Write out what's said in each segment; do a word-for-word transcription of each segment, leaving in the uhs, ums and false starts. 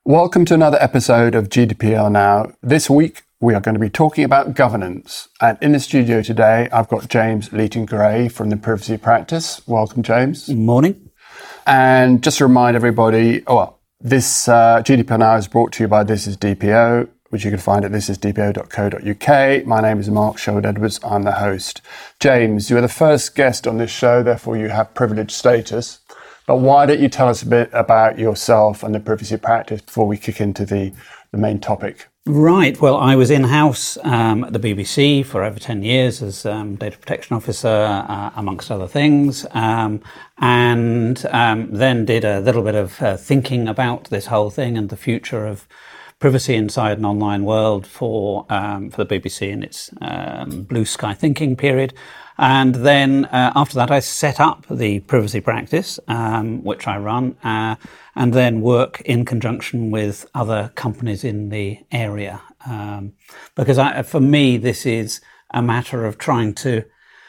Welcome to another episode of G D P R Now. This week we are going to be talking about governance. And in the studio today I've got James Leaton-Gray from the Privacy Practice. Welcome, James. Morning. And just to remind everybody, oh, well, this uh, G D P R Now is brought to you by This Is D P O, which you can find at this is d p o dot co dot u k. My name is Mark Sherwood-Edwards. I'm the host. James, you are the first guest on this show, therefore you have privileged status. But why don't you tell us a bit about yourself and the Privacy Practice before we kick into the, the main topic? Right. Well, I was in-house um, at the B B C for over ten years as um, data protection officer, uh, amongst other things, um, and um, then did a little bit of uh, thinking about this whole thing and the future of privacy inside an online world for um, for the B B C in its um, blue sky thinking period. And then uh, after that, I set up the Privacy Practice, um, which I run, uh, and then work in conjunction with other companies in the area. Um, because I, for me, this is a matter of trying to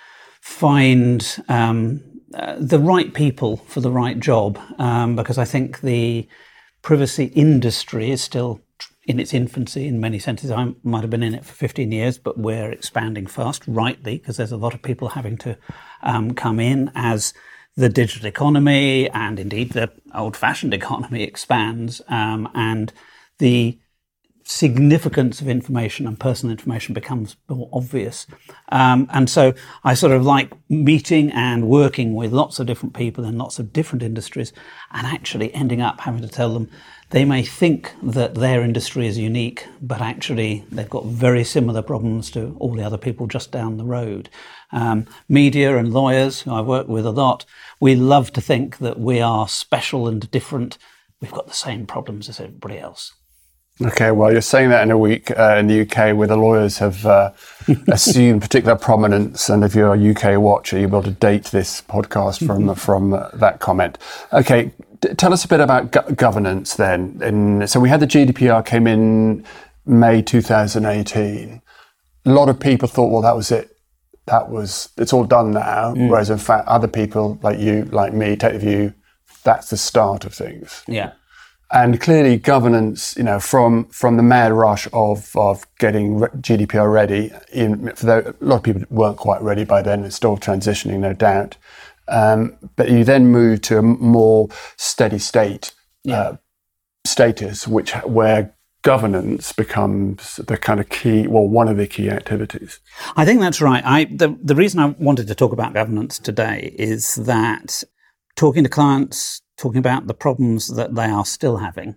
find um, uh, the right people for the right job, um, because I think the privacy industry is still in its infancy in many senses. I might have been in it for fifteen years, but we're expanding fast, rightly, because there's a lot of people having to um, come in as the digital economy and indeed the old-fashioned economy expands, um, and the significance of information and personal information becomes more obvious. Um, and so I sort of like meeting and working with lots of different people in lots of different industries and actually ending up having to tell them they may think that their industry is unique, but actually they've got very similar problems to all the other people just down the road. Um, media and lawyers, who I work with a lot, we love to think that we are special and different. We've got the same problems as everybody else. Okay, well, you're saying that in a week uh, in the U K where the lawyers have uh, assumed particular prominence, and if you're a U K watcher, you'll be able to date this podcast from from uh, that comment. Okay, d- tell us a bit about go- governance then. And so we had the G D P R came in May two thousand eighteen. A lot of people thought, well, that was it. That was, it's all done now. Mm. Whereas in fact, other people like you, like me, take the view, that's the start of things. Yeah. And clearly governance, you know, from, from the mad rush of, of getting G D P R ready, in, for the, a lot of people weren't quite ready by then, it's still transitioning, no doubt. Um, but you then move to a more steady state yeah. uh, status, which where governance becomes the kind of key, well, one of the key activities. I think that's right. I the, the reason I wanted to talk about governance today is that talking to clients, talking about the problems that they are still having,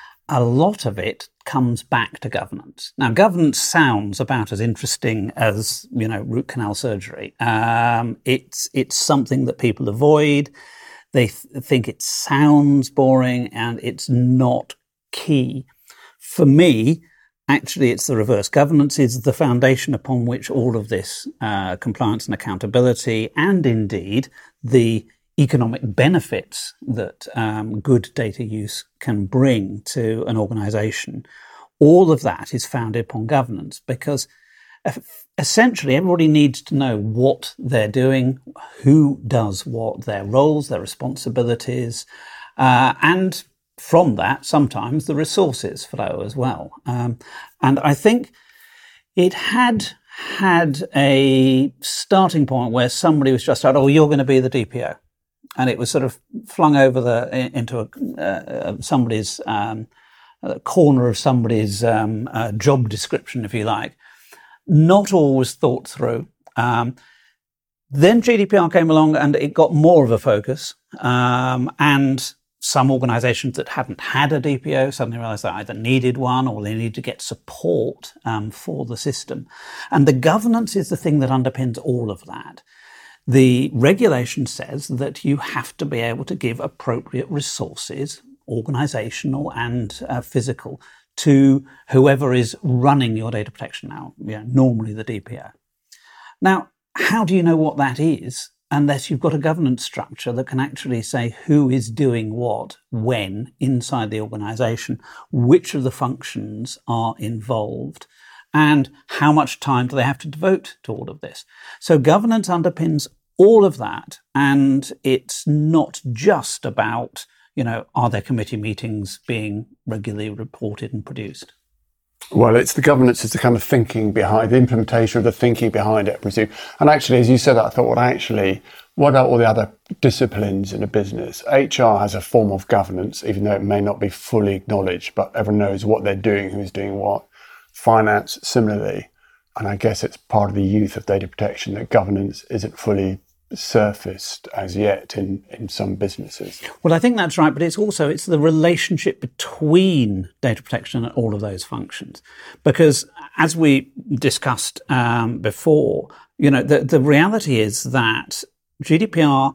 a lot of it comes back to governance. Now, governance sounds about as interesting as, you know, root canal surgery. Um, it's it's something that people avoid. They th- think it sounds boring, and it's not key. For me, actually, it's the reverse. Governance is the foundation upon which all of this uh, compliance and accountability, and indeed the economic benefits that um, good data use can bring to an organization, all of that is founded upon governance, because essentially everybody needs to know what they're doing, who does what, their roles, their responsibilities, uh, and from that, sometimes the resources flow as well. Um, and I think it had had a starting point where somebody was just like, oh, you're going to be the D P O. And it was sort of flung over the into a, uh, somebody's um, a corner of somebody's um, uh, job description, if you like. Not always thought through. Um, then G D P R came along and it got more of a focus. Um, and some organisations that hadn't had a D P O suddenly realised they either needed one or they needed to get support um, for the system. And the governance is the thing that underpins all of that. The regulation says that you have to be able to give appropriate resources, organisational and uh, physical, to whoever is running your data protection now, you know, normally the D P O. Now, how do you know what that is unless you've got a governance structure that can actually say who is doing what, when, inside the organisation, which of the functions are involved, and how much time do they have to devote to all of this? So governance underpins all of that, and it's not just about You know, are there committee meetings being regularly reported and produced? Well, it's the governance, it's the kind of thinking behind, the implementation of the thinking behind it, I presume. And actually, as you said, I thought, well, actually, what about all the other disciplines in a business? H R has a form of governance, even though it may not be fully acknowledged, but everyone knows what they're doing, who's doing what. Finance, similarly. And I guess it's part of the youth of data protection that governance isn't fully surfaced as yet in, in some businesses. Well, I think that's right, but it's also, it's the relationship between data protection and all of those functions. Because as we discussed um, before, you know, the, the reality is that G D P R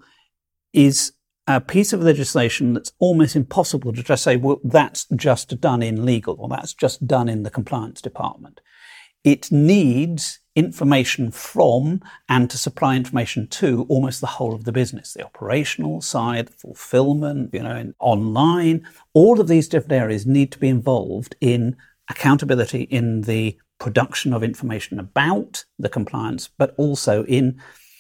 is a piece of legislation that's almost impossible to just say, well, that's just done in legal, or that's just done in the compliance department. It needs information from and to supply information to almost the whole of the business, the operational side, fulfillment, you know, and online. All of these different areas need to be involved in accountability in the production of information about the compliance, but also in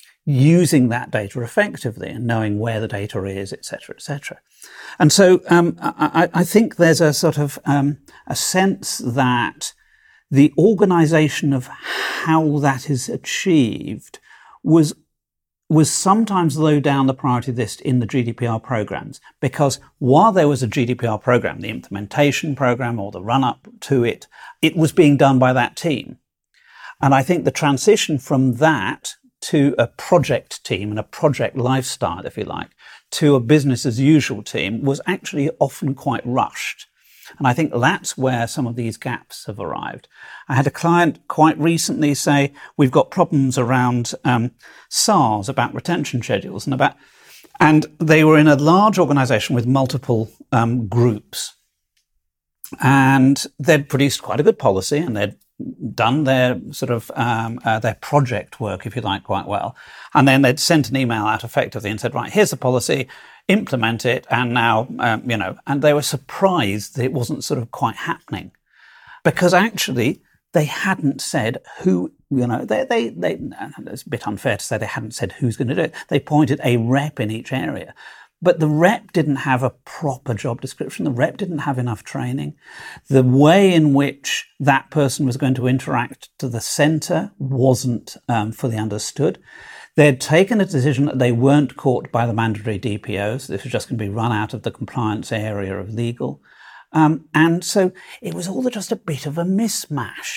using that data effectively and knowing where the data is, et cetera, et cetera. And so um, I, I think there's a sort of um, a sense that the organisation of how that is achieved was was sometimes low down the priority list in the G D P R programs, because while there was a G D P R program, the implementation program or the run-up to it, it was being done by that team. And I think the transition from that to a project team and a project lifestyle, if you like, to a business as usual team was actually often quite rushed. And I think that's where some of these gaps have arrived. I had a client quite recently say, we've got problems around um, S A Rs, about retention schedules, and about, and they were in a large organization with multiple um, groups. And they'd produced quite a good policy, and they'd done their sort of um, uh, their project work, if you like, quite well. And then they'd sent an email out effectively and said, right, here's the policy, implement it, and now, um, you know, and they were surprised that it wasn't sort of quite happening. Because actually, they hadn't said who, you know, they, they, they, it's a bit unfair to say they hadn't said who's going to do it. They appointed a rep in each area. But the rep didn't have a proper job description. The rep didn't have enough training. The way in which that person was going to interact to the centre wasn't um, fully understood. They'd taken a decision that they weren't caught by the mandatory D P Os. This was just going to be run out of the compliance area of legal. Um, and so it was all just a bit of a mismatch.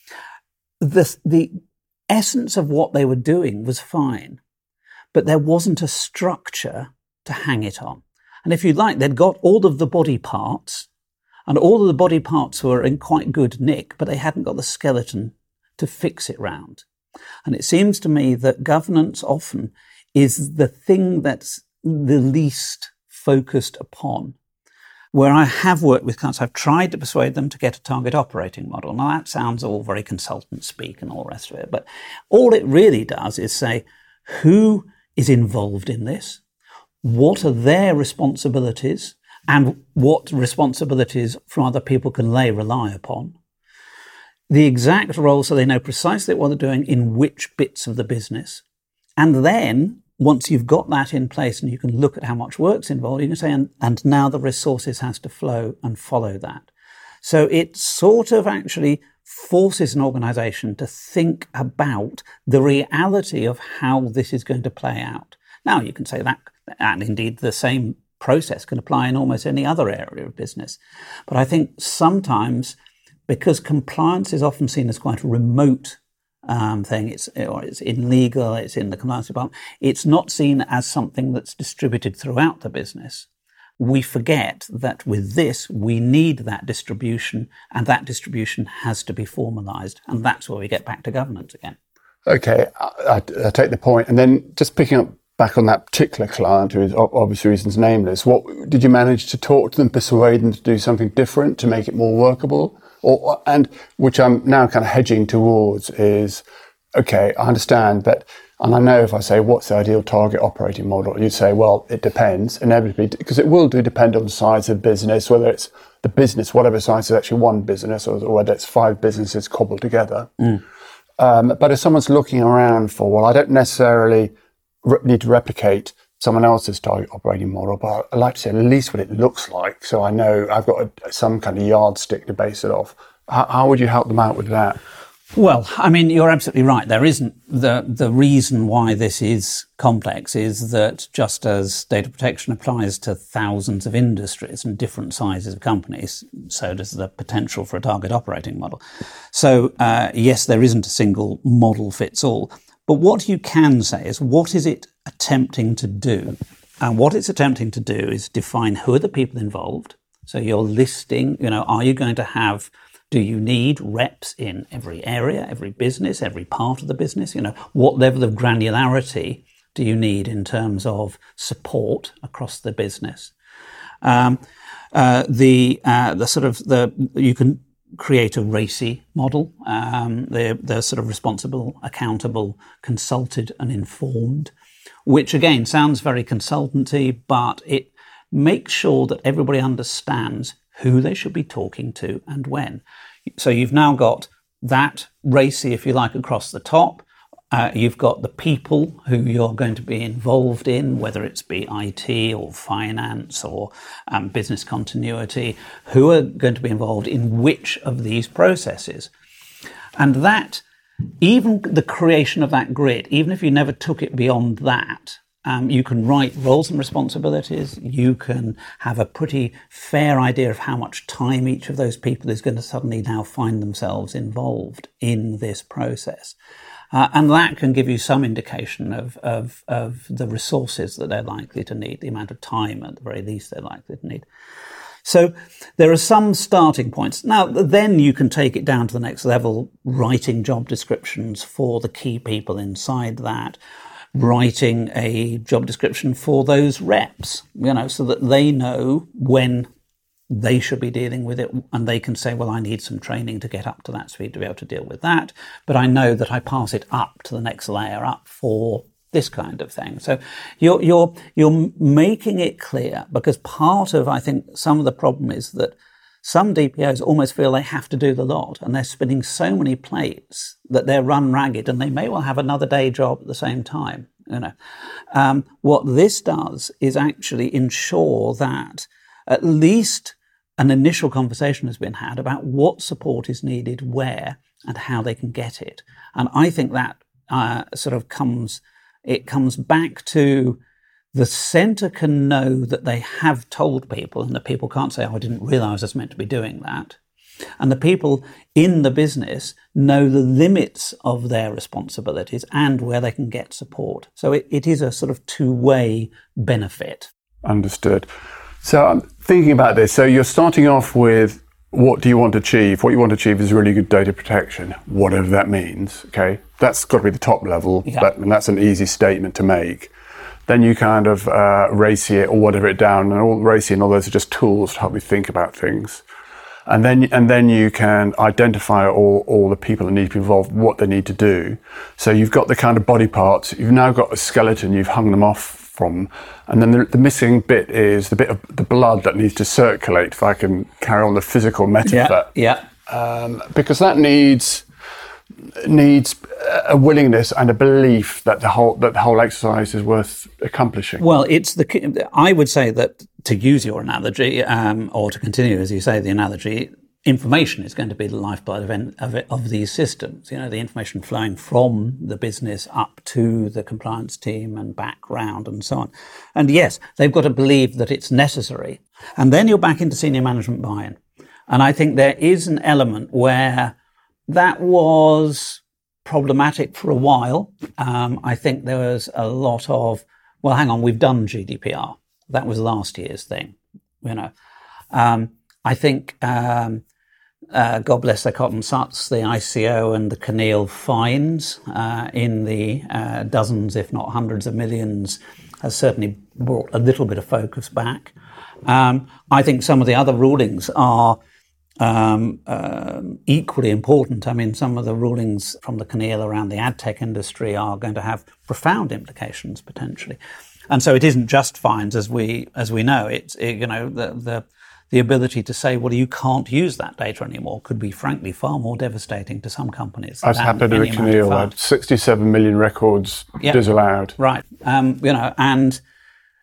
The, the essence of what they were doing was fine, but there wasn't a structure to hang it on. And if you like, they'd got all of the body parts, and all of the body parts were in quite good nick, but they hadn't got the skeleton to fix it round. And it seems to me that governance often is the thing that's the least focused upon. Where I have worked with clients, I've tried to persuade them to get a target operating model. Now that sounds all very consultant speak and all the rest of it, but all it really does is say, who is involved in this? What are their responsibilities, and what responsibilities from other people can they rely upon? The exact role, so they know precisely what they're doing in which bits of the business. And then, once you've got that in place and you can look at how much work's involved, you can say, and, and now the resources has to flow and follow that. So it sort of actually forces an organisation to think about the reality of how this is going to play out. Now, you can say that, and indeed the same process can apply in almost any other area of business. But I think sometimes, because compliance is often seen as quite a remote um, thing, it's, or it's in legal, it's in the compliance department, it's not seen as something that's distributed throughout the business. We forget that with this, we need that distribution, and that distribution has to be formalised. And that's where we get back to governance again. Okay, I, I, I take the point. And then just picking up back on that particular client, who is obvious reasons nameless, what did you manage to talk to them, persuade them to do something different to make it more workable? Or, and which I'm now kind of hedging towards is, okay, I understand that, and I know if I say, what's the ideal target operating model? You'd say, well, it depends, inevitably, because it will do depend on the size of business, whether it's the business, whatever size is actually one business, or, or whether it's five businesses cobbled together. Mm. Um, but if someone's looking around for, well, I don't necessarily re- need to replicate someone else's target operating model, but I like to see at least what it looks like, so I know I've got a, some kind of yardstick to base it off. How, how would you help them out with that? Well, I mean, you're absolutely right. There isn't the the reason why this is complex is that just as data protection applies to thousands of industries and different sizes of companies, so does the potential for a target operating model. So, uh, yes, there isn't a single model fits all. But what you can say is, what is it attempting to do? And what it's attempting to do is define who are the people involved. So you're listing, you know, are you going to have, do you need reps in every area, every business, every part of the business? You know, what level of granularity do you need in terms of support across the business? Um, uh, the uh, the sort of the you can create a RACI model. Um, they're, they're sort of responsible, accountable, consulted and informed, which again sounds very consultancy, but it makes sure that everybody understands who they should be talking to and when. So you've now got that RACI, if you like, across the top. Uh, you've got the people who you're going to be involved in, whether it's be I T or finance or um, business continuity, who are going to be involved in which of these processes. And that, even the creation of that grid, even if you never took it beyond that, um, you can write roles and responsibilities. You can have a pretty fair idea of how much time each of those people is going to suddenly now find themselves involved in this process. Uh, and that can give you some indication of, of, of the resources that they're likely to need, the amount of time at the very least they're likely to need. So there are some starting points. Now, then you can take it down to the next level, writing job descriptions for the key people inside that, writing a job description for those reps, you know, so that they know when they should be dealing with it, and they can say, well, I need some training to get up to that speed to be able to deal with that, but I know that I pass it up to the next layer up for this kind of thing. So you're you're you're making it clear, because part of, I think, some of the problem is that some D P Os almost feel they have to do the lot, and they're spinning so many plates that they're run ragged, and they may well have another day job at the same time. You know, um, what this does is actually ensure that at least an initial conversation has been had about what support is needed where and how they can get it. And I think that uh, sort of comes, it comes back to the centre can know that they have told people, and the people can't say, oh, I didn't realise I was meant to be doing that. And the people in the business know the limits of their responsibilities and where they can get support. So it, it is a sort of two-way benefit. Understood. So I'm thinking about this. So you're starting off with, what do you want to achieve? What you want to achieve is really good data protection, whatever that means. Okay, that's got to be the top level, yeah. But, and that's an easy statement to make. Then you kind of uh, RACI it or whatever it down, and all RACI and all those are just tools to help you think about things. And then and then you can identify all, all the people that need to be involved, what they need to do. So you've got the kind of body parts. You've now got a skeleton. You've hung them off from, and then the, the missing bit is the bit of the blood that needs to circulate, if I can carry on the physical metaphor. Yeah, yeah. Um, because that needs needs a willingness and a belief that the whole that the whole exercise is worth accomplishing. Well, it's the. I would say that, to use your analogy, um, or to continue as you say the analogy, information is going to be the lifeblood of, of, of these systems. You know, the information flowing from the business up to the compliance team and back round and so on. And yes, they've got to believe that it's necessary. And then you're back into senior management buy-in. And I think there is an element where that was problematic for a while. Um, I think there was a lot of, well, hang on, we've done G D P R. That was last year's thing, you know. Um, I think... Um, Uh, God bless their cotton suts, the I C O and the Keneal fines uh, in the uh, dozens, if not hundreds of millions, has certainly brought a little bit of focus back. Um, I think some of the other rulings are um, uh, equally important. I mean, some of the rulings from the Keneal around the ad tech industry are going to have profound implications potentially. And so it isn't just fines, as we as we know. It's it, you know the the the ability to say, well, you can't use that data anymore could be, frankly, far more devastating to some companies. As happened to Keneal, sixty-seven million records yep. disallowed. Right. Um, you know, and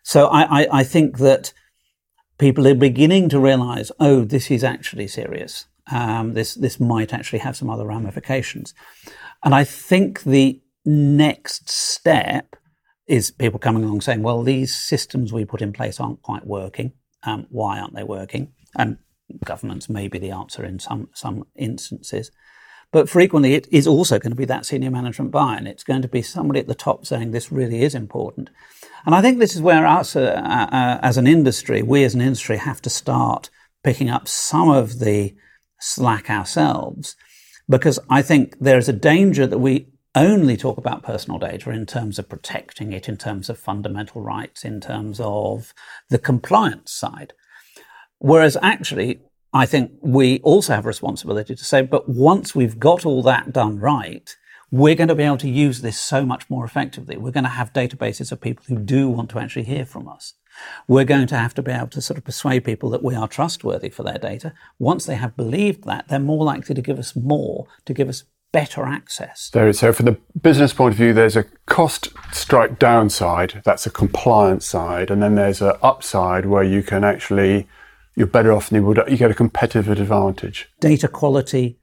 So I, I, I think that people are beginning to realize, oh, this is actually serious. Um, this this might actually have some other ramifications. And I think the next step is people coming along saying, well, these systems we put in place aren't quite working. Um, why aren't they working? And governance may be the answer in some some instances. But frequently it is also going to be that senior management buy-in. It's going to be somebody at the top saying this really is important. And I think this is where us uh, uh, as an industry, we as an industry have to start picking up some of the slack ourselves, because I think there is a danger that we only talk about personal data in terms of protecting it, in terms of fundamental rights, in terms of the compliance side. Whereas actually, I think we also have a responsibility to say, but once we've got all that done right, we're going to be able to use this so much more effectively. We're going to have databases of people who do want to actually hear from us. We're going to have to be able to sort of persuade people that we are trustworthy for their data. Once they have believed that, they're more likely to give us more, to give us better access. There is. So from the business point of view, there's a cost strike downside. That's a compliance side. And then there's an upside where you can actually, you're better off than you would, you get a competitive advantage. Data quality,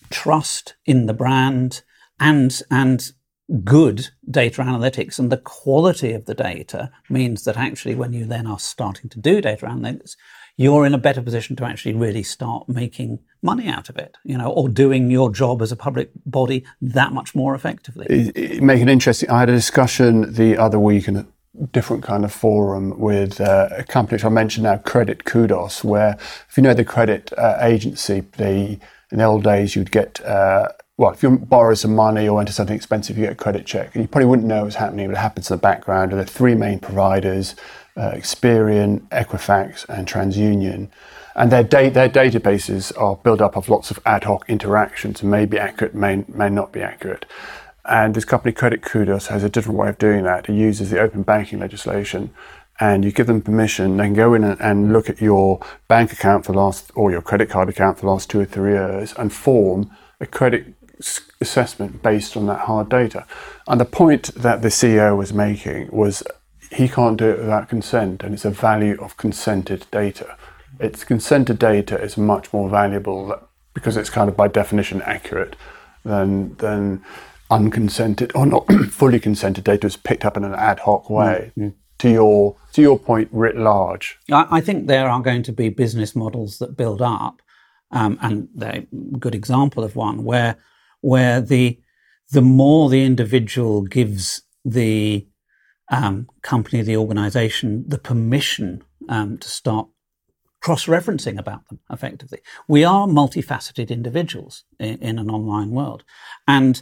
trust in the brand, and and good data analytics, and the quality of the data means that actually when you then are starting to do data analytics, you're in a better position to actually really start making money out of it, you know, or doing your job as a public body that much more effectively. It, it make it interesting. I had a discussion the other week in a different kind of forum with uh, a company which I mentioned now, Credit Kudos, where if you know the credit uh, agency, they, in the old days you'd get uh, well, if you borrow some money or enter something expensive, you get a credit check. And you probably wouldn't know what's happening, but it happens in the background. And there are three main providers, uh, Experian, Equifax, and TransUnion. And their, da- their databases are built up of lots of ad hoc interactions and may be accurate, may, may not be accurate. And this company, Credit Kudos, has a different way of doing that. It uses the open banking legislation. And you give them permission, they can go in and, and look at your bank account for the last, or your credit card account for the last two or three years and form a credit assessment based on that hard data. And the point that the C E O was making was he can't do it without consent, and it's a value of consented data. It's consented data is much more valuable because it's kind of by definition accurate than than unconsented or not fully consented data is picked up in an ad hoc way. Mm. To your to your point, writ large, I, I think there are going to be business models that build up, um, and they're a good example of one where where the the more the individual gives the um, company, the organisation, the permission um, to start cross-referencing about them effectively. We are multifaceted individuals in, in an online world, and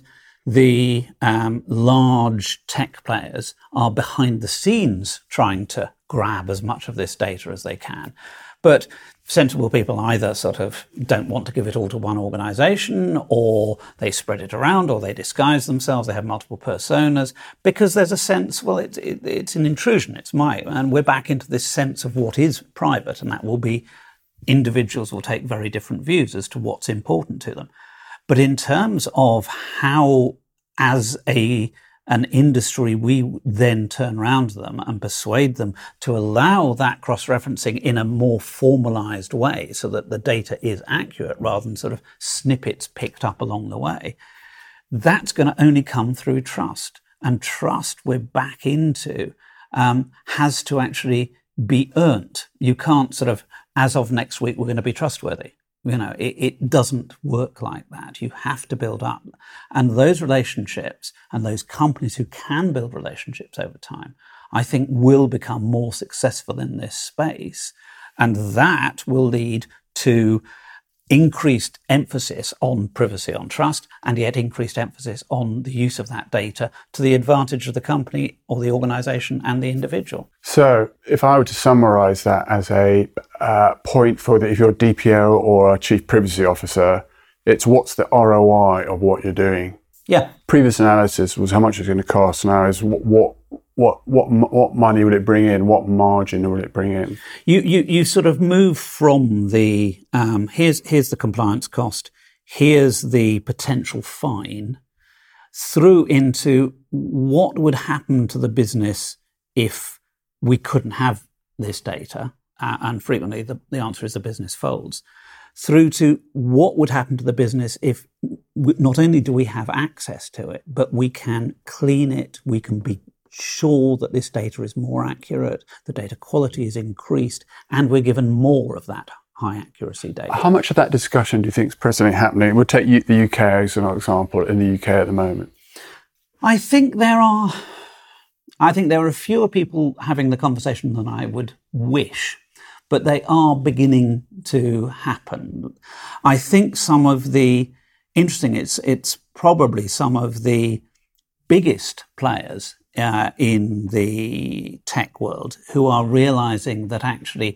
the um, large tech players are behind the scenes trying to grab as much of this data as they can. But sensible people either sort of don't want to give it all to one organization, or they spread it around, or they disguise themselves, they have multiple personas, because there's a sense, well, it, it, it's an intrusion, it's my, and we're back into this sense of what is private, and that will be, individuals will take very different views as to what's important to them. But in terms of how, as a an industry, we then turn around to them and persuade them to allow that cross-referencing in a more formalized way so that the data is accurate rather than sort of snippets picked up along the way, that's going to only come through trust. And trust we're back into um, has to actually be earned. You can't sort of, as of next week, we're going to be trustworthy. You know, it, it doesn't work like that. You have to build up. And those relationships and those companies who can build relationships over time, I think will become more successful in this space. And that will lead to increased emphasis on privacy, on trust, and yet increased emphasis on the use of that data to the advantage of the company or the organization and the individual. So if I were to summarize that as a uh, point for the, if you're a D P O or a chief privacy officer, it's what's the R O I of what you're doing? Yeah. Previous analysis was how much it's going to cost. Now is what, what What what what money will it bring in? What margin will it bring in? You you you sort of move from the um, here's here's the compliance cost, here's the potential fine, through into what would happen to the business if we couldn't have this data, uh, and frequently the, the answer is the business folds, through to what would happen to the business if we, not only do we have access to it, but we can clean it, we can be sure that this data is more accurate, the data quality is increased, and we're given more of that high accuracy data. How much of that discussion do you think is presently happening? We'll take the U K as an example, in the U K at the moment. I think there are, I think there are fewer people having the conversation than I would wish, but they are beginning to happen. I think some of the, interesting, it's, it's probably some of the biggest players uh, in the tech world who are realizing that actually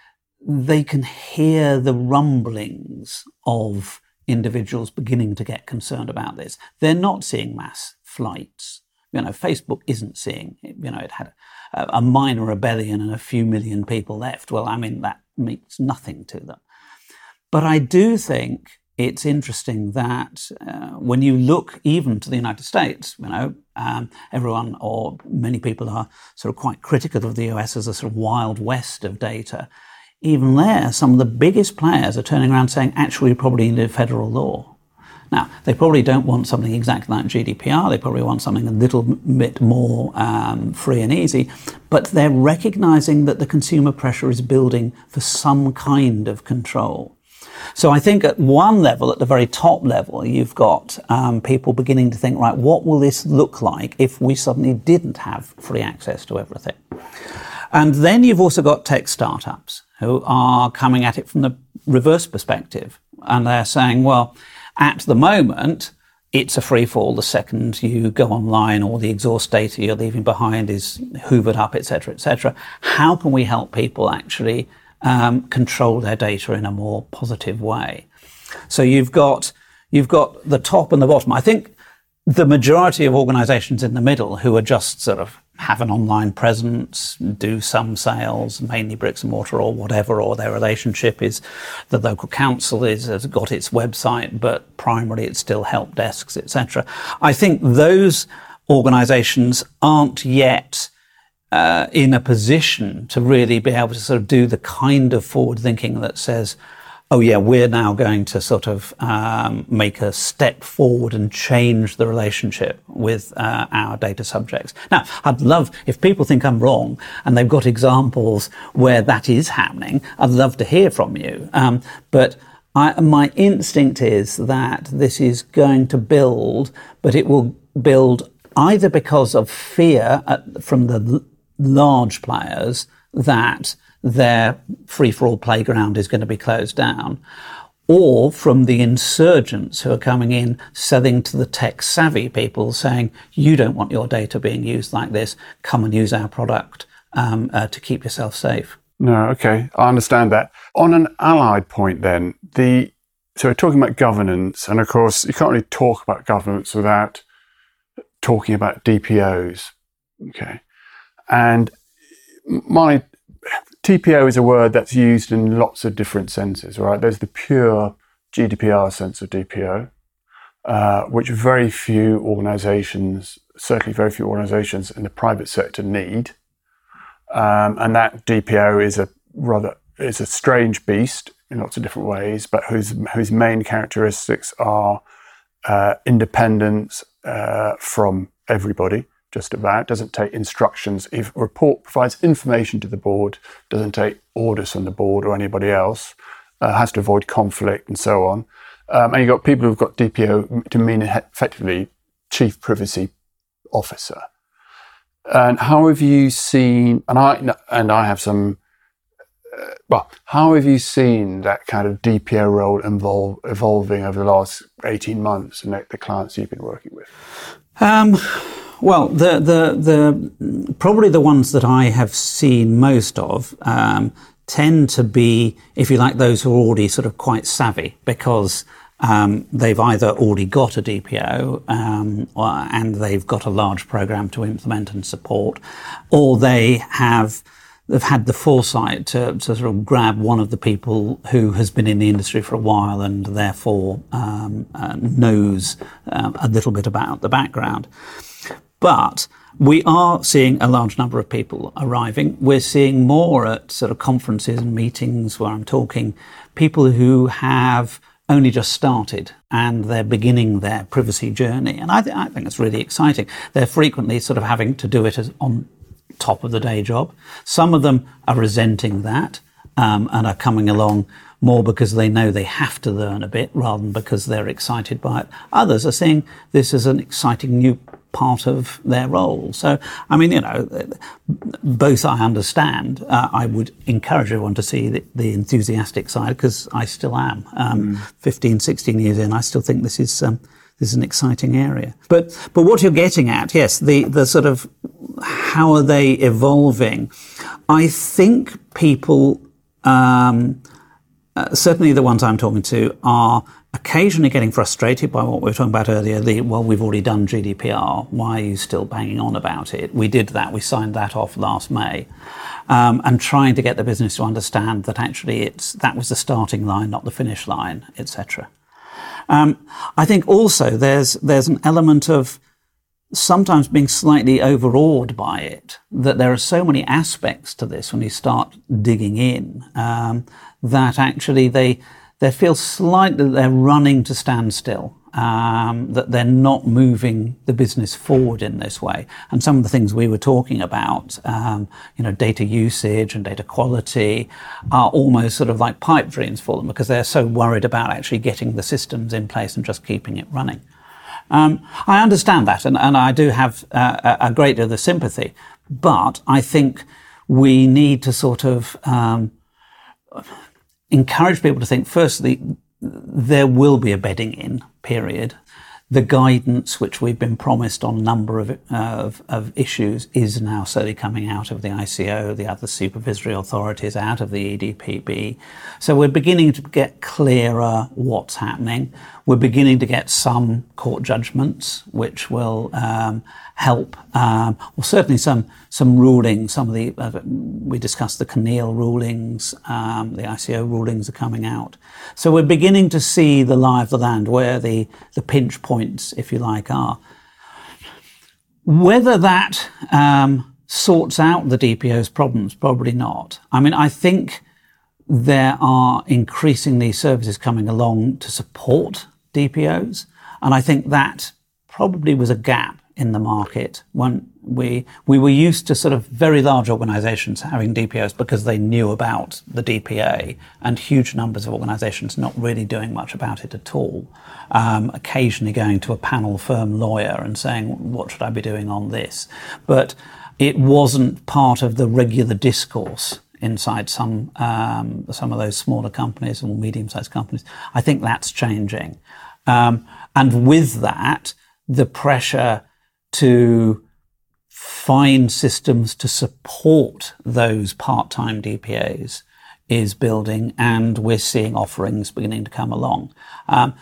they can hear the rumblings of individuals beginning to get concerned about this. They're not seeing mass flights. You know, Facebook isn't seeing, you know, it had a, a minor rebellion and a few million people left. Well, I mean, that means nothing to them. But I do think it's interesting that uh, when you look even to the United States, you know, um, everyone or many people are sort of quite critical of the U S as a sort of wild west of data. Even there, some of the biggest players are turning around saying, actually, we probably need a federal law. Now, they probably don't want something exactly like G D P R. They probably want something a little bit more um, free and easy. But they're recognizing that the consumer pressure is building for some kind of control. So I think at one level, at the very top level, you've got um, people beginning to think, right, what will this look like if we suddenly didn't have free access to everything? And then you've also got tech startups who are coming at it from the reverse perspective. And they're saying, well, at the moment, it's a free fall. The second you go online, all the exhaust data you're leaving behind is hoovered up, et cetera, et cetera. How can we help people actually um, control their data in a more positive way? So you've got, you've got the top and the bottom. I think the majority of organizations in the middle who are just sort of have an online presence, do some sales, mainly bricks and mortar or whatever, or their relationship is the local council is, has got its website, but primarily it's still help desks, et cetera. I think those organizations aren't yet uh, in a position to really be able to sort of do the kind of forward thinking that says, oh yeah, we're now going to sort of um, make a step forward and change the relationship with uh, our data subjects. Now, I'd love, if people think I'm wrong and they've got examples where that is happening, I'd love to hear from you. Um, but I, my instinct is that this is going to build, but it will build either because of fear at, from the l- large players that their free-for-all playground is going to be closed down, or from the insurgents who are coming in selling to the tech-savvy people saying, you don't want your data being used like this, come and use our product um, uh, to keep yourself safe. No, okay, I understand that. On an allied point then, the so we're talking about governance, and of course you can't really talk about governance without talking about D P Os, okay? And my T P O is a word that's used in lots of different senses, right? There's the pure G D P R sense of D P O, uh, which very few organizations, certainly very few organizations in the private sector need. Um, and that D P O is a rather, is a strange beast in lots of different ways, but whose, whose main characteristics are uh, independence uh, from everybody. Just about, doesn't take instructions. If a report provides information to the board, doesn't take orders from the board or anybody else, uh, has to avoid conflict and so on. Um, and you've got people who've got D P O to mean effectively Chief Privacy Officer. And how have you seen, and I, and I have some, uh, well, how have you seen that kind of D P O role evolve, evolving over the last eighteen months and the, the clients you've been working with? Um, Well, the, the, the, probably the ones that I have seen most of, um, tend to be, if you like, those who are already sort of quite savvy because, um, they've either already got a D P O, um, or, and they've got a large program to implement and support, or they have, they've had the foresight to, to sort of grab one of the people who has been in the industry for a while and therefore, um, uh, knows, um, a little bit about the background. But We are seeing a large number of people arriving. We're seeing more at sort of conferences and meetings where I'm talking people who have only just started and they're beginning their privacy journey. And I, th- I think it's really exciting. They're frequently sort of having to do it as on top of the day job. Some of them are resenting that um, and are coming along more because they know they have to learn a bit rather than because they're excited by it. Others are seeing this as an exciting new part of their role. So, I mean, you know, both I understand. Uh, I would encourage everyone to see the, the enthusiastic side because I still am. Um, mm. fifteen, sixteen years in, I still think this is um, this is an exciting area. But but what you're getting at, yes, the, the sort of how are they evolving? I think people, um, uh, certainly the ones I'm talking to, are occasionally getting frustrated by what we were talking about earlier, the, well, we've already done G D P R, why are you still banging on about it? We did that, we signed that off last May, um, and trying to get the business to understand that actually it's that was the starting line, not the finish line, et cetera. Um, I think also there's there's an element of sometimes being slightly overawed by it, that there are so many aspects to this when you start digging in, um, that actually they They feel slightly they're running to stand still, um, that they're not moving the business forward in this way. And some of the things we were talking about, um, you know, data usage and data quality are almost sort of like pipe dreams for them because they're so worried about actually getting the systems in place and just keeping it running. Um, I understand that, and, and I do have uh, a great deal of sympathy, but I think we need to sort of um, encourage people to think, firstly, there will be a bedding in period. The guidance which we've been promised on a number of, uh, of, of issues is now slowly coming out of the I C O, the other supervisory authorities, out of the E D P B. So we're beginning to get clearer what's happening. We're beginning to get some court judgments which will um, help, um, or certainly some some rulings. Some of the uh, we discussed the Keneal rulings, um, the I C O rulings are coming out. So we're beginning to see the lie of the land, where the the pinch points, if you like, are. Whether that um, sorts out the D P O's problems, probably not. I mean, I think there are increasingly services coming along to support D P Os, and I think that probably was a gap in the market when we we were used to sort of very large organizations having D P Os because they knew about the D P A, and huge numbers of organizations not really doing much about it at all, um, occasionally going to a panel firm lawyer and saying, what should I be doing on this? But it wasn't part of the regular discourse inside some um, some of those smaller companies or medium-sized companies. I think that's changing. Um, and with that, the pressure to find systems to support those part-time D P As is building, and we're seeing offerings beginning to come along. Um,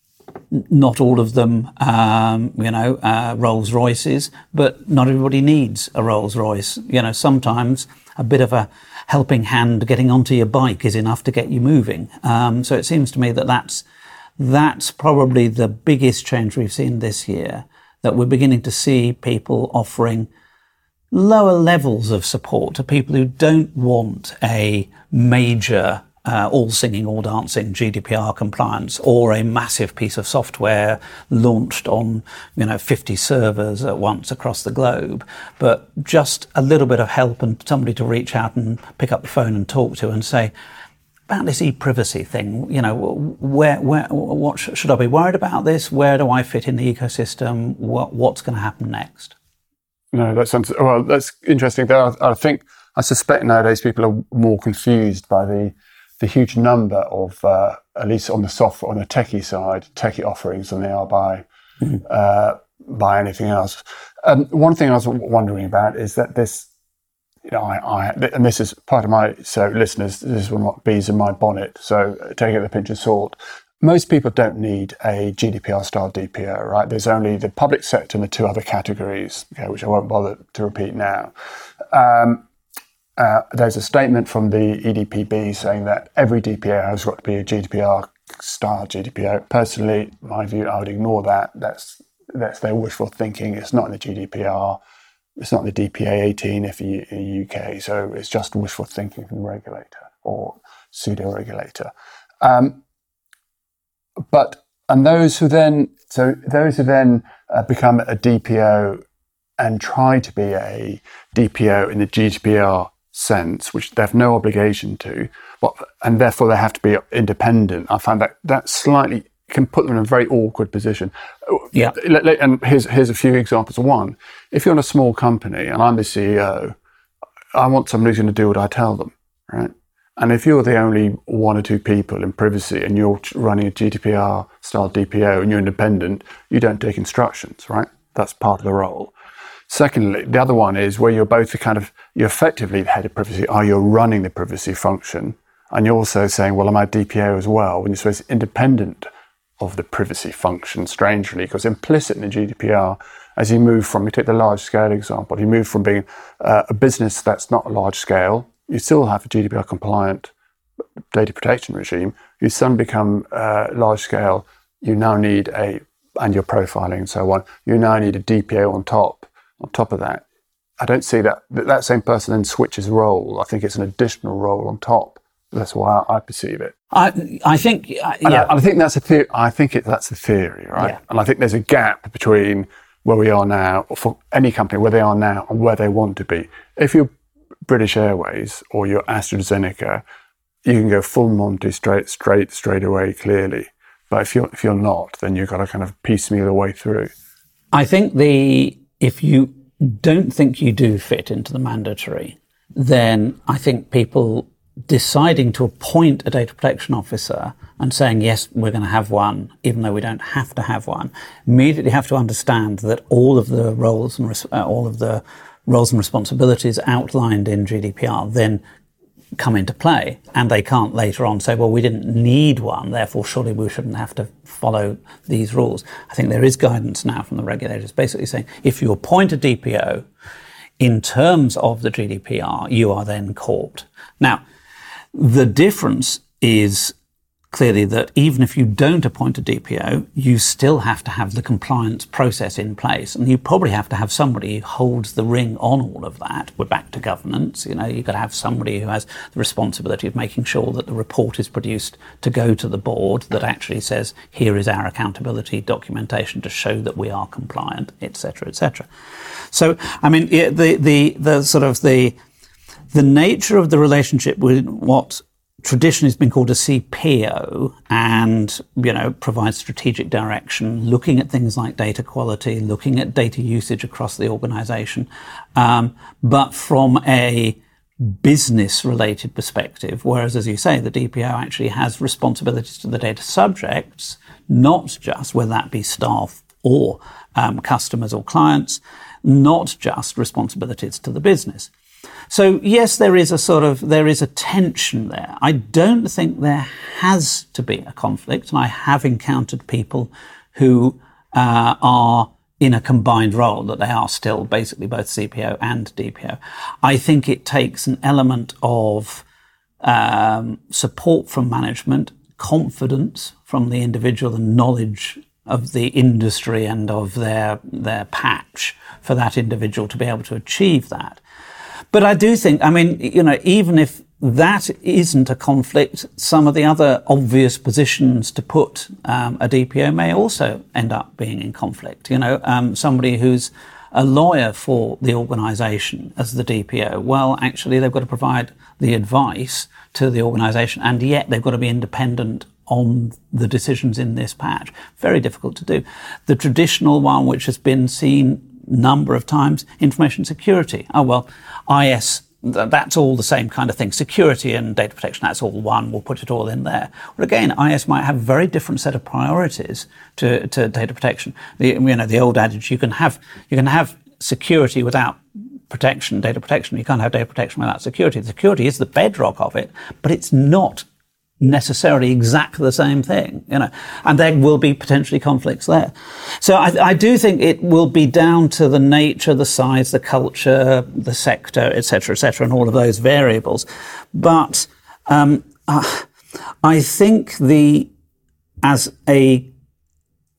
not all of them, um, you know, uh, Rolls-Royces, but not everybody needs a Rolls-Royce. You know, sometimes a bit of a helping hand getting onto your bike is enough to get you moving. Um, so it seems to me that that's that's probably the biggest change we've seen this year, that we're beginning to see people offering lower levels of support to people who don't want a major uh, all singing, all dancing G D P R compliance or a massive piece of software launched on, you know, fifty servers at once across the globe, but just a little bit of help and somebody to reach out and pick up the phone and talk to and say, about this e-privacy thing, you know, where, where, what sh- should I be worried about this? Where do I fit in the ecosystem? What, what's going to happen next? No, that sounds, well, that's interesting. I, I think, I suspect nowadays people are more confused by the, the huge number of, uh, at least on the software, on the techie side, techie offerings than they are by, mm-hmm. uh, by anything else. Um, one thing I was wondering about is that this, You know, I, I, and this is part of my, so listeners, this is one of my bees in my bonnet, so take it with a pinch of salt. Most people don't need a G D P R style D P O, right? There's only the public sector and the two other categories, okay, which I won't bother to repeat now. Um, uh, there's a statement from the E D P B saying that every D P O has got to be a G D P R style G D P O. Personally, my view, I would ignore that. That's, that's their wishful thinking. It's not in the G D P R. It's not the D P A eighteen F in the U K, so it's just wishful thinking from the regulator or pseudo-regulator. Um, but, and those who then, so those who then uh, become a D P O and try to be a D P O in the G D P R sense, which they have no obligation to, but, and therefore they have to be independent, I find that that slightly can put them in a very awkward position. Yeah. And here's here's a few examples. One, if you're in a small company and I'm the C E O, I want somebody who's going to do what I tell them, right? And if you're the only one or two people in privacy and you're running a G D P R style D P O and you're independent, you don't take instructions, right? That's part of the role. Secondly, the other one is where you're both the kind of, you're effectively the head of privacy, or you're running the privacy function, and you're also saying, well, am I a D P O as well? When you're supposed to be independent of the privacy function, strangely, because implicit in the G D P R, as you move from, you take the large scale example, you move from being uh, a business that's not large scale, you still have a G D P R compliant data protection regime, you suddenly become uh, large scale, you now need a, and your profiling and so on, you now need a D P O on top, on top of that. I don't see that, that same person then switches role. I think it's an additional role on top. That's why I perceive it. I I think uh, and yeah. I, I think that's a theory. I think it, that's the theory, right? Yeah. And I think there's a gap between where we are now, or for any company, where they are now and where they want to be. If you're British Airways or you're AstraZeneca, you can go full Monty straight, straight, straight away, clearly. But if you're if you're not, then you've got to kind of piecemeal the way through. I think the if you don't think you do fit into the mandatory, then I think people deciding to appoint a data protection officer and saying, yes, we're going to have one, even though we don't have to have one, immediately have to understand that all of the roles and res- uh, all of the roles and responsibilities outlined in G D P R then come into play, and they can't later on say, well, we didn't need one, therefore surely we shouldn't have to follow these rules. I think there is guidance now from the regulators basically saying, if you appoint a D P O in terms of the G D P R, you are then caught. Now, the difference is clearly that even if you don't appoint a D P O, you still have to have the compliance process in place. And you probably have to have somebody who holds the ring on all of that. We're back to governance. You know, you've got to have somebody who has the responsibility of making sure that the report is produced to go to the board that actually says, here is our accountability documentation to show that we are compliant, et cetera, et cetera. So, I mean, the, the, the sort of the, the nature of the relationship with what traditionally has been called a C P O and, you know, provides strategic direction, looking at things like data quality, looking at data usage across the organization. Um, but from a business related perspective, whereas, as you say, the D P O actually has responsibilities to the data subjects, not just whether that be staff or um, customers or clients, not just responsibilities to the business. So yes, there is a sort of, there is a tension there. I don't think there has to be a conflict, and I have encountered people who uh, are in a combined role, that they are still basically both C P O and D P O. I think it takes an element of um, support from management, confidence from the individual, and knowledge of the industry and of their their patch for that individual to be able to achieve that. But I do think, I mean, you know, even if that isn't a conflict, some of the other obvious positions to put um, a D P O may also end up being in conflict. You know, um, somebody who's a lawyer for the organisation as the D P O, well, actually, they've got to provide the advice to the organisation, and yet they've got to be independent on the decisions in this patch. Very difficult to do. The traditional one, which has been seen number of times, information security. Oh, well, I S, that's all the same kind of thing. Security and data protection, that's all one. We'll put it all in there. Well, again, I S might have a very different set of priorities to, to data protection. The, you know, the old adage, you can have, you can have security without protection, data protection. You can't have data protection without security. The security is the bedrock of it, but it's not necessarily exactly the same thing, you know, and there will be potentially conflicts there. So I, I do think it will be down to the nature, the size, the culture, the sector, et cetera, et cetera, and all of those variables. But um, uh, I think the as a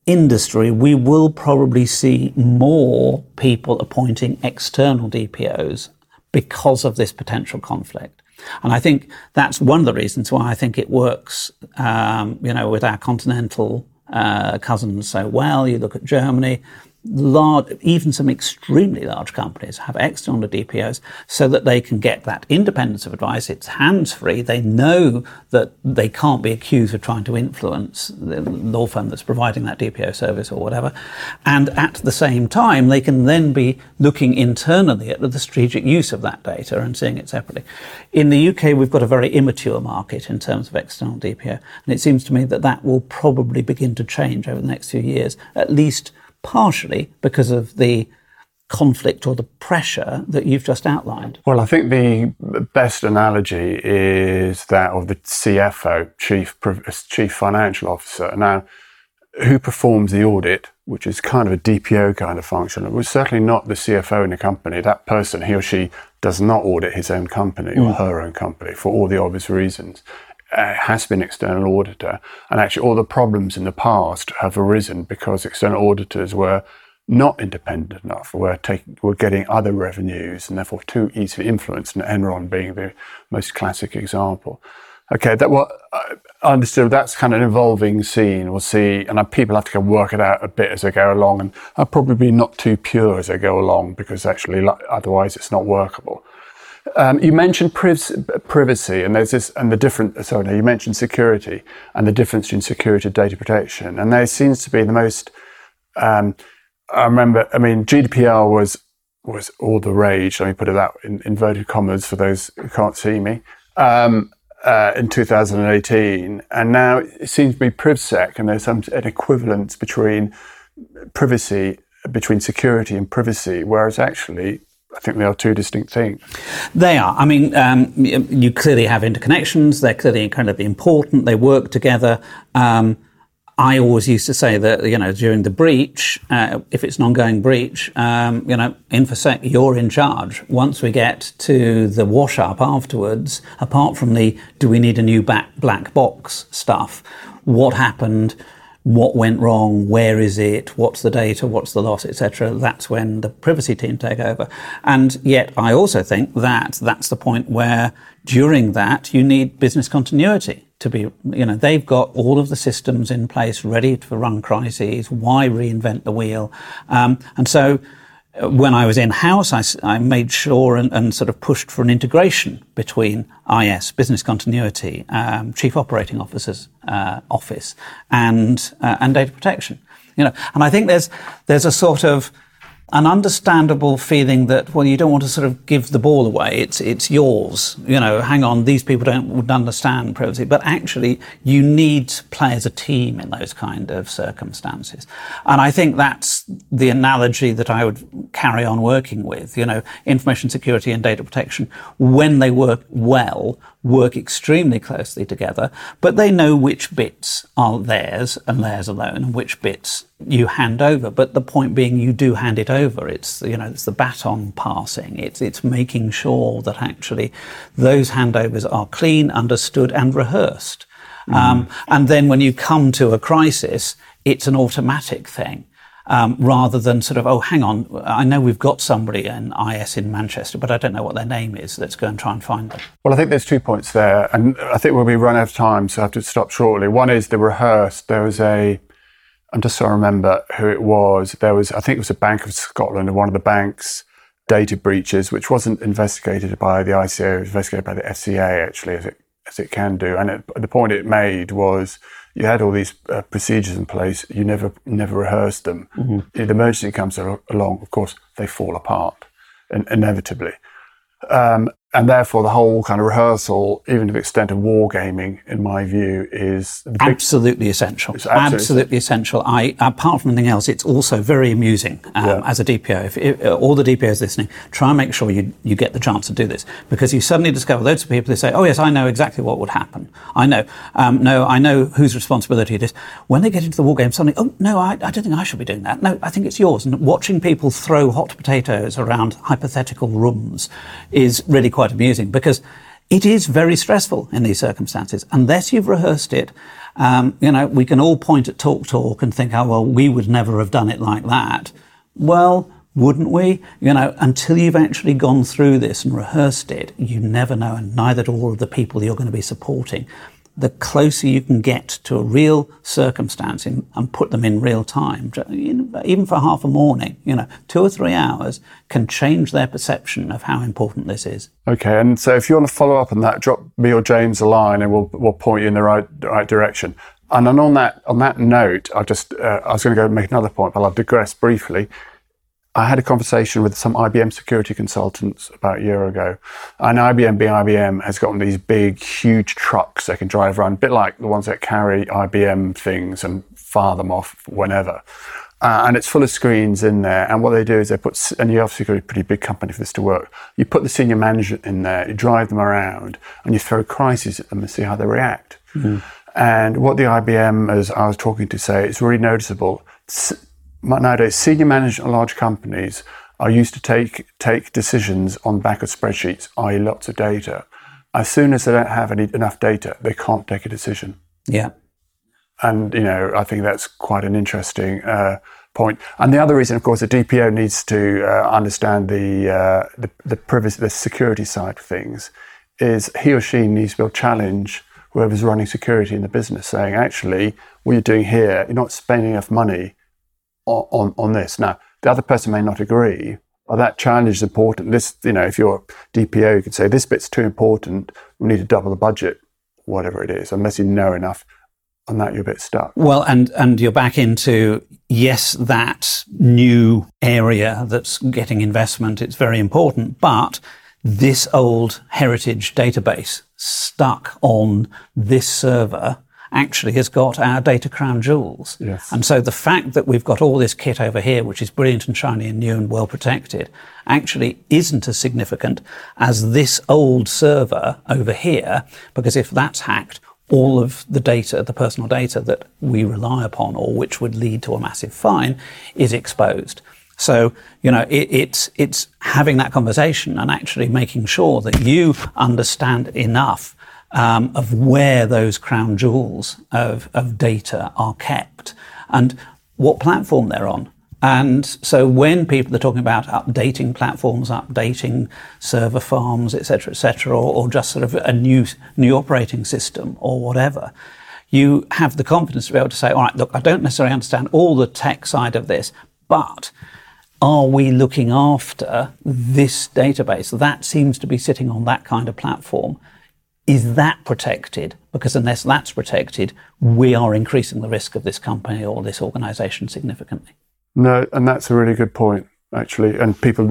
industry, we will probably see more people appointing external D P Os because of this potential conflict. And I think that's one of the reasons why I think it works, um, you know, with our continental uh, cousins so well. You look at Germany, large, even some extremely large companies have external D P Os so that they can get that independence of advice. It's hands-free. They know that they can't be accused of trying to influence the law firm that's providing that D P O service or whatever. And at the same time, they can then be looking internally at the strategic use of that data and seeing it separately. In the U K, we've got a very immature market in terms of external D P O. And it seems to me that that will probably begin to change over the next few years, at least partially because of the conflict or the pressure that you've just outlined. Well, I think the best analogy is that of the C F O, Chief Chief Financial Officer. Now, who performs the audit, which is kind of a D P O kind of function. It was certainly not the C F O in a company. That person, he or she, does not audit his own company or mm. her own company for all the obvious reasons. Uh, has been external auditor, and actually all the problems in the past have arisen because external auditors were not independent enough, were taking, were getting other revenues and therefore too easily influenced, and Enron being the most classic example. Okay, that what I understood. That's kind of an evolving scene. We'll see, and people have to go work it out a bit as they go along, and I'll probably be not too pure as they go along because actually, otherwise, it's not workable. Um, you mentioned priv- privacy, and there's this, and the different. Sorry, no, you mentioned security and the difference between security and data protection, and there seems to be the most. Um, I remember. I mean, G D P R was was all the rage. Let me put it that in inverted commas for those who can't see me. Um, uh, in two thousand eighteen, and now it seems to be PrivSec, and there's some an equivalence between privacy, between security and privacy, whereas actually, I think they are two distinct things. They are. I mean, um, you clearly have interconnections. They're clearly incredibly important. They work together. Um, I always used to say that, you know, during the breach, uh, if it's an ongoing breach, um, you know, InfoSec, you're in charge. Once we get to the wash up afterwards, apart from the do we need a new back black box stuff, what happened, what went wrong, where is it, what's the data, what's the loss, et cetera. That's when the privacy team take over. And yet I also think that that's the point where during that you need business continuity to be, you know, they've got all of the systems in place ready to run crises. Why reinvent the wheel? Um, and so when I was in-house, I, I made sure and, and sort of pushed for an integration between I S, business continuity, um, chief operating officer's uh, office, and uh, and data protection. You know, and I think there's there's a sort of an understandable feeling that, well, you don't want to sort of give the ball away. It's it's yours. You know, hang on, these people don't would understand privacy. But actually, you need to play as a team in those kind of circumstances. And I think that's the analogy that I would carry on working with. You know, information security and data protection, when they work well, work extremely closely together, but they know which bits are theirs and theirs alone, and which bits you hand over. But the point being, you do hand it over. It's, you know, it's the baton passing. It's it's making sure that actually those handovers are clean, understood, and rehearsed. Mm. Um, and then when you come to a crisis, it's an automatic thing. Um, rather than sort of, oh, hang on, I know we've got somebody in I S in Manchester, but I don't know what their name is. Let's go and try and find them. Well, I think there's two points there, and I think we'll be run out of time, so I have to stop shortly. One is the rehearsed. There was a, I'm just trying to remember who it was. There was, I think it was a Bank of Scotland, and one of the bank's data breaches, which wasn't investigated by the I C A, it was investigated by the F C A, actually, as it, as it can do. And it, the point it made was, you had all these uh, procedures in place. You never, never rehearsed them. Mm-hmm. If the emergency comes along, of course, they fall apart, in- inevitably. Um, and therefore, the whole kind of rehearsal, even to the extent of wargaming, in my view, is big, absolutely essential. It's absolutely, absolutely essential. I, apart from anything else, it's also very amusing um, yeah. as a D P O. If, if all the D P Os listening, try and make sure you you get the chance to do this, because you suddenly discover loads of people who say, "Oh yes, I know exactly what would happen. I know. Um, no, I know whose responsibility it is." When they get into the war game, suddenly, "Oh no, I, I don't think I should be doing that. No, I think it's yours." And watching people throw hot potatoes around hypothetical rooms is really quite amusing, because It is very stressful in these circumstances. Unless you've rehearsed it, um, you know, we can all point at Talk Talk and think, oh, well, we would never have done it like that. Well, wouldn't we? You know, until you've actually gone through this and rehearsed it, you never know, and neither do all of the people you're going to be supporting. The closer you can get to a real circumstance in, and put them in real time, even for half a morning, you know, two or three hours can change their perception of how important this is. Okay, and so if you want to follow up on that, drop me or James a line, and we'll we'll point you in the right right direction. And then on that on that note, I just uh, I was going to go make another point, but I'll digress briefly. I had a conversation with some I B M security consultants about a year ago. And I B M, being I B M, has got these big, huge trucks they can drive around, a bit like the ones that carry I B M things and fire them off whenever. Uh, and it's full of screens in there. And what they do is they put, and you obviously got a pretty big company for this to work. You put the senior management in there, you drive them around, and you throw crises at them and see how they react. Mm-hmm. And what the I B M, as I was talking to, say, it's really noticeable. Nowadays, senior management of large companies are used to take take decisions on the back of spreadsheets, that is lots of data. As soon as they don't have any, enough data, they can't take a decision. Yeah. And, you know, I think that's quite an interesting uh, point. And the other reason, of course, the D P O needs to uh, understand the, uh, the, the privacy, the security side of things, is he or she needs to be able to challenge whoever's running security in the business, saying, actually, what you're doing here, you're not spending enough money On, on this. Now, the other person may not agree, but that challenge is important. This, you know, if you're D P O, you could say, this bit's too important, we need to double the budget, whatever it is, unless you know enough, and that you're a bit stuck. Well, and, and you're back into, yes, that new area that's getting investment, it's very important, but this old heritage database stuck on this server actually has got our data crown jewels. Yes. And so the fact that we've got all this kit over here, which is brilliant and shiny and new and well protected, actually isn't as significant as this old server over here, because if that's hacked, all of the data, the personal data that we rely upon, or which would lead to a massive fine, is exposed. So, you know, it, it's it's having that conversation and actually making sure that you understand enough Um, of where those crown jewels of, of data are kept and what platform they're on. And so when people are talking about updating platforms, updating server farms, et cetera, et cetera, or, or just sort of a new, new operating system or whatever, you have the confidence to be able to say, all right, look, I don't necessarily understand all the tech side of this, but are we looking after this database? That seems to be sitting on that kind of platform. Is that protected? Because unless that's protected, we are increasing the risk of this company or this organisation significantly. No, and that's a really good point, actually. And people,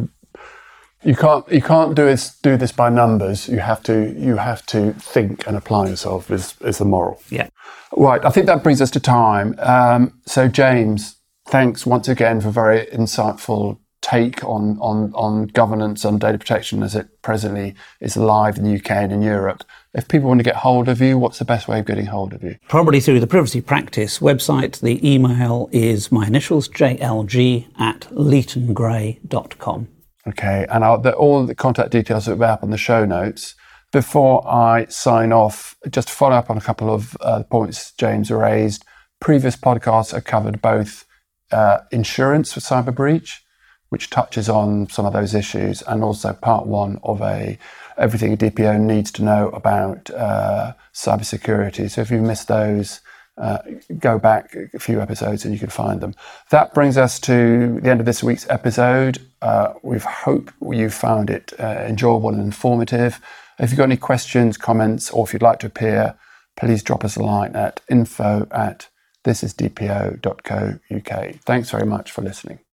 you can't you can't do this do this by numbers. You have to you have to think and apply yourself. Is is the moral? Yeah. Right. I think that brings us to time. Um, so James, thanks once again for a very insightful take on, on, on governance and data protection as it presently is live in the U K and in Europe. If people want to get hold of you, what's the best way of getting hold of you? Probably through the Privacy Practice website. The email is my initials, J L G at leeton gray dot com. Okay, and I'll, the, all the contact details will be up on the show notes. Before I sign off, just to follow up on a couple of uh, points James raised. Previous podcasts have covered both uh, insurance for cyber breach, which touches on some of those issues, and also part one of a everything a D P O needs to know about uh, cybersecurity. So if you've missed those, uh, go back a few episodes and you can find them. That brings us to the end of this week's episode. Uh, we hope you found it uh, enjoyable and informative. If you've got any questions, comments, or if you'd like to appear, please drop us a line at info at thisisdpo dot co dot uk. Thanks very much for listening.